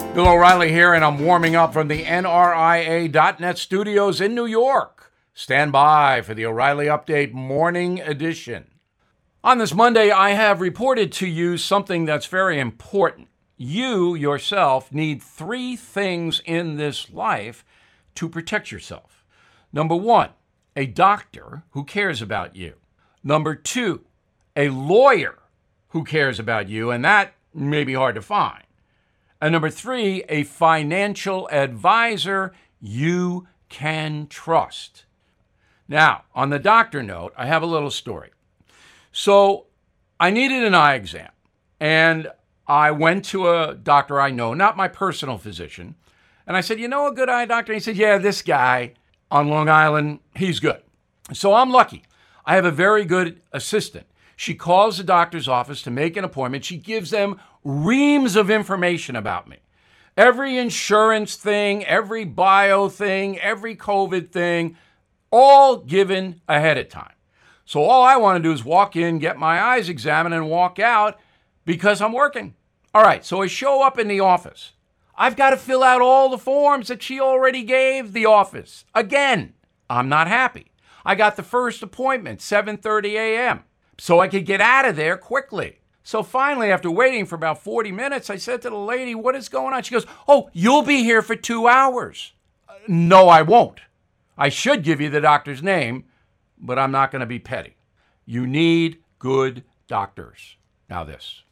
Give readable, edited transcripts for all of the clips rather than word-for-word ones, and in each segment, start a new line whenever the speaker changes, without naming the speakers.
Bill O'Reilly here, and I'm warming up from the NRIA.net studios in New York. Stand by for the O'Reilly Update Morning Edition. On this Monday, I have reported to you something that's very important. You, yourself, need three things in this life to protect yourself. Number one, a doctor who cares about you. Number two, a lawyer who cares about you, and that may be hard to find. And number three, a financial advisor you can trust. Now, on the doctor note, I have a little story. So I needed an eye exam, and I went to a doctor I know, not my personal physician, and I said, you know a good eye doctor? And he said, yeah, this guy on Long Island, he's good. So I'm lucky. I have a very good assistant. She calls the doctor's office to make an appointment. She gives them reams of information about me. Every insurance thing, every bio thing, every COVID thing, all given ahead of time. So all I want to do is walk in, get my eyes examined, and walk out because I'm working. All right, so I show up in the office. I've got to fill out all the forms that she already gave the office. Again, I'm not happy. I got the first appointment, 7:30 a.m., so I could get out of there quickly. So finally, after waiting for about 40 minutes, I said to the lady, what is going on? She goes, oh, you'll be here for 2 hours. No, I won't. I should give you the doctor's name, but I'm not going to be petty. You need good doctors. Now this.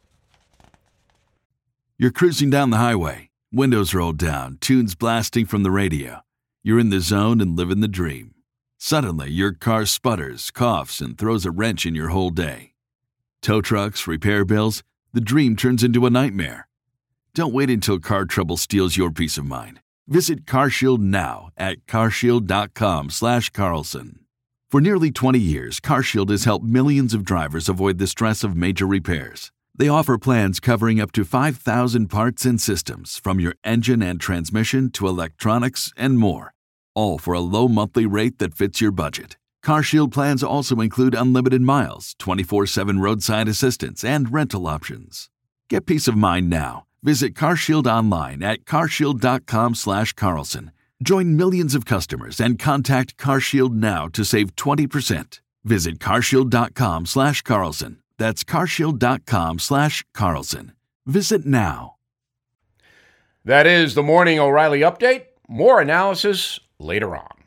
You're cruising down the highway, windows rolled down, tunes blasting from the radio. You're in the zone and living the dream. Suddenly, your car sputters, coughs, and throws a wrench in your whole day. Tow trucks, repair bills, the dream turns into a nightmare. Don't wait until car trouble steals your peace of mind. Visit CarShield now at carshield.com/Carlson. For nearly 20 years, CarShield has helped millions of drivers avoid the stress of major repairs. They offer plans covering up to 5,000 parts and systems, from your engine and transmission to electronics and more, all for a low monthly rate that fits your budget. CarShield plans also include unlimited miles, 24/7 roadside assistance, and rental options. Get peace of mind now. Visit CarShield online at carshield.com/Carlson. Join millions of customers and contact CarShield now to save 20%. Visit carshield.com/Carlson. That's carshield.com/Carlson. Visit now.
That is the Morning O'Reilly Update. More analysis later on.